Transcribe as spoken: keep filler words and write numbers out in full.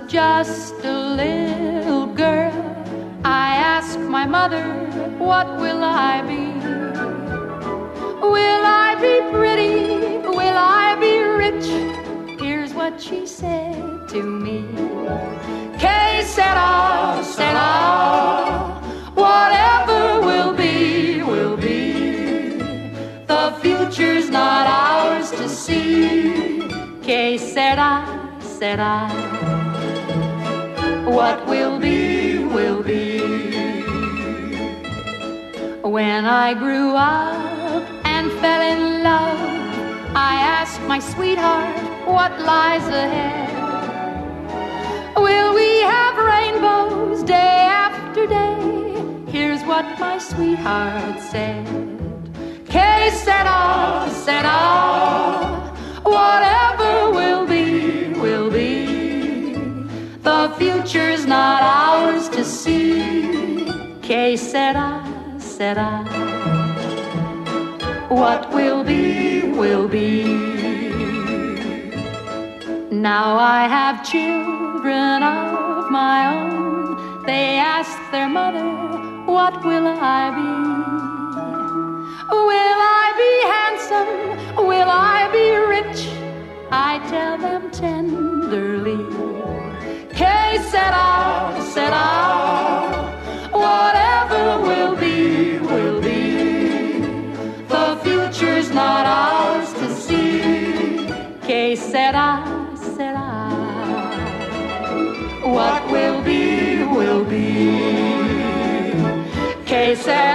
just a little girl, I asked my mother, what will I be? Will I be pretty? Will I be rich? Here's what she said to me. Que sera, sera, whatever will be, will be. The future's not ours to see. Que sera, sera, what will be, will be. When I grew up and fell in love, I asked my sweetheart, what lies ahead? Will we have rainbows day after day? Here's what my sweetheart said. Que sera, sera, whatever will be, will be. The future's not ours to see. Que sera, sera, what will be, will be. Now I have children of my own. They ask their mother, what will I be? Will I be handsome? Will I be rich? I tell them tenderly, que sera, sera, whatever will be, will be. The future's not ours to see. Que sera, sera, what will be, will be. Que sera.